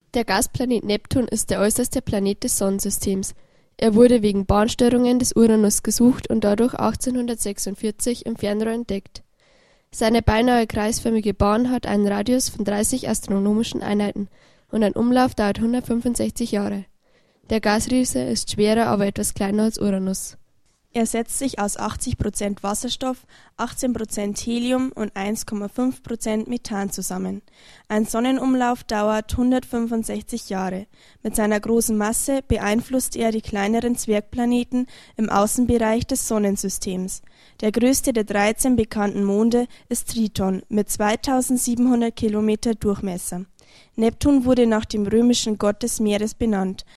Der Gasplanet Neptun ist der äußerste Planet des Sonnensystems. Er wurde wegen Bahnstörungen des Uranus gesucht und dadurch 1846 im Fernrohr entdeckt. Seine beinahe kreisförmige Bahn hat einen Radius von 30 astronomischen Einheiten und ein Umlauf dauert 165 Jahre. Der Gasriese ist schwerer, aber etwas kleiner als Uranus. Er setzt sich aus 80% Wasserstoff, 18% Helium und 1,5% Methan zusammen. Ein Sonnenumlauf dauert 165 Jahre. Mit seiner großen Masse beeinflusst er die kleineren Zwergplaneten im Außenbereich des Sonnensystems. Der größte der 13 bekannten Monde ist Triton mit 2700 Kilometer Durchmesser. Neptun wurde nach dem römischen Gott des Meeres benannt,